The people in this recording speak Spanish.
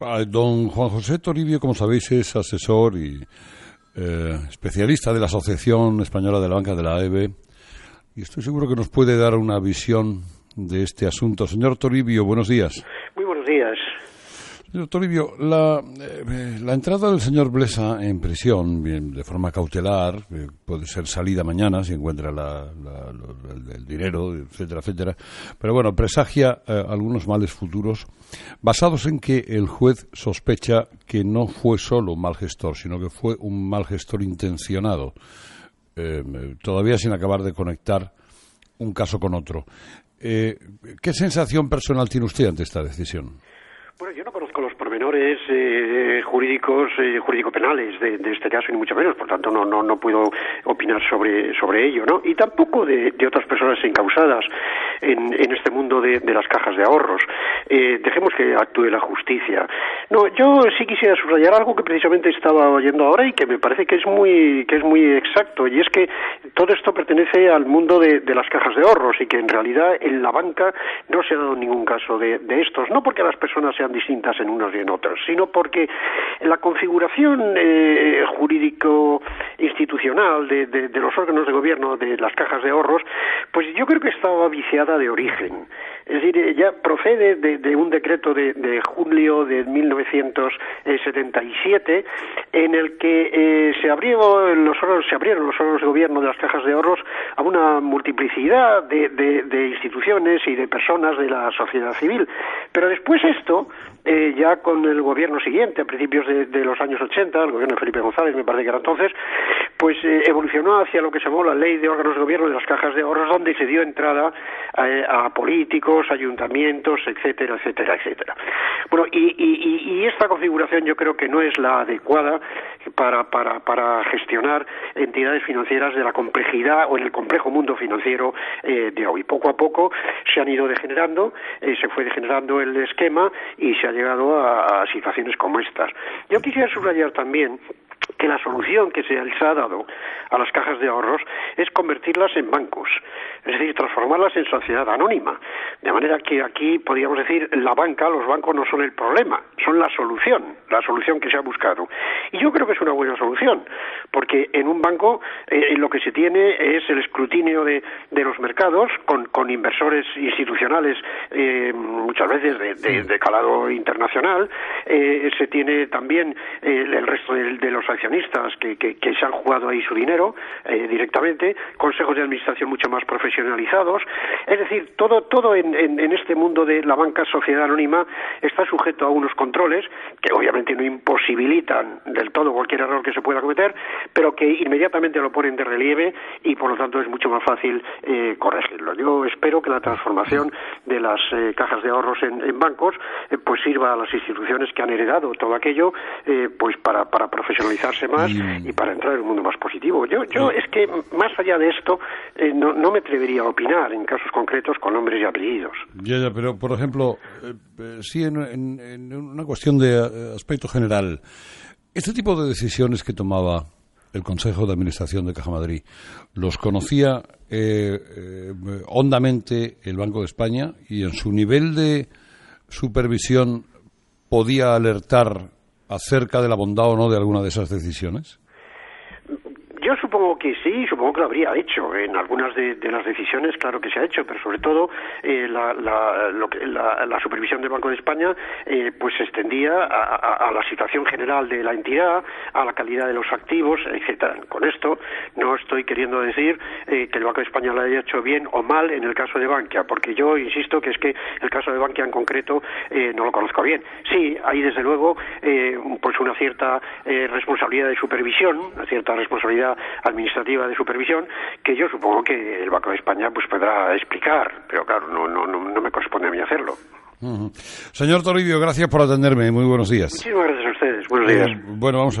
Don Juan José Toribio, como sabéis, es asesor y especialista de la Asociación Española de la Banca, de la AEB, y estoy seguro que nos puede dar una visión de este asunto. Señor Toribio, buenos días. Muy buenos días. Señor Toribio, la entrada del señor Blesa en prisión, bien, de forma cautelar, puede ser salida mañana si encuentra el dinero, etcétera, etcétera, pero bueno, presagia algunos males futuros basados en que el juez sospecha que no fue solo un mal gestor, sino que fue un mal gestor intencionado, todavía sin acabar de conectar un caso con otro. ¿Qué sensación personal tiene usted ante esta decisión? Bueno, yo no conozco los pormenores jurídico-penales de este caso, ni mucho menos, por tanto no puedo opinar sobre ello, ¿no? Y tampoco de otras personas encausadas en este mundo de las cajas de ahorros. Dejemos que actúe la justicia. No, yo sí quisiera subrayar algo que precisamente estaba oyendo ahora y que me parece que es muy exacto, y es que todo esto pertenece al mundo de las cajas de ahorros y que en realidad en la banca no se ha dado ningún caso de estos, no porque las personas sean distintas en unos y en otros, sino porque la configuración jurídico-institucional de los órganos de gobierno de las cajas de ahorros, pues yo creo que estaba viciada de origen. Es decir, ya procede de un decreto de julio de 1977 en el que se abrieron los órganos de gobierno de las cajas de ahorros a una multiplicidad de instituciones y de personas de la sociedad civil. Pero después esto, ya con el gobierno siguiente, a principios de los años 80, el gobierno de Felipe González, me parece que era entonces, pues evolucionó hacia lo que se llamó la Ley de Órganos de Gobierno de las Cajas de Ahorros, donde se dio entrada a políticos, ayuntamientos, etcétera, etcétera, etcétera. Bueno, y esta configuración yo creo que no es la adecuada para gestionar entidades financieras de la complejidad o en el complejo mundo financiero de hoy. Poco a poco se han ido degenerando, se fue degenerando el esquema y se ha llegado a situaciones como estas. Yo quisiera subrayar también que la solución que se les ha dado a las cajas de ahorros es convertirlas en bancos, es decir, transformarlas en sociedad anónima, de manera que aquí podríamos decir los bancos no son el problema, son la solución que se ha buscado. Y yo creo que es una buena solución, porque en un banco lo que se tiene es el escrutinio de los mercados con inversores institucionales muchas veces de calado internacional, se tiene también el resto de los accionistas que se han jugado ahí su dinero directamente, consejos de administración mucho más profesionalizados, es decir, todo en este mundo de la banca sociedad anónima está sujeto a unos controles que obviamente no imposibilitan del todo cualquier error que se pueda cometer, pero que inmediatamente lo ponen de relieve y por lo tanto es mucho más fácil corregirlo. Yo espero que la transformación de las cajas de ahorros en bancos pues sirva a las instituciones que han heredado todo aquello pues para profesionalizarse más y para entrar en un mundo más positivo. Yo es que más allá de esto no me atrevería a opinar en casos concretos con nombres y apellidos. Ya, pero por ejemplo, sí en una cuestión de aspecto general, este tipo de decisiones que tomaba el Consejo de Administración de Caja Madrid, ¿los conocía hondamente el Banco de España y en su nivel de supervisión podía alertar acerca de la bondad o no de alguna de esas decisiones? Yo supongo que sí, supongo que lo habría hecho. En algunas de las decisiones, claro que se ha hecho, pero sobre todo la supervisión del Banco de España pues se extendía a la situación general de la entidad, a la calidad de los activos, etcétera. Con esto no estoy queriendo decir que el Banco de España lo haya hecho bien o mal en el caso de Bankia, porque yo insisto que es que el caso de Bankia en concreto no lo conozco bien. Sí, hay desde luego pues una cierta responsabilidad de supervisión, una cierta responsabilidad administrativa de supervisión que yo supongo que el Banco de España pues podrá explicar, pero claro, no me corresponde a mí hacerlo. Señor Toribio, gracias por atenderme. Muy buenos días. Muchísimas gracias a ustedes. Buenos días. Bueno, vamos a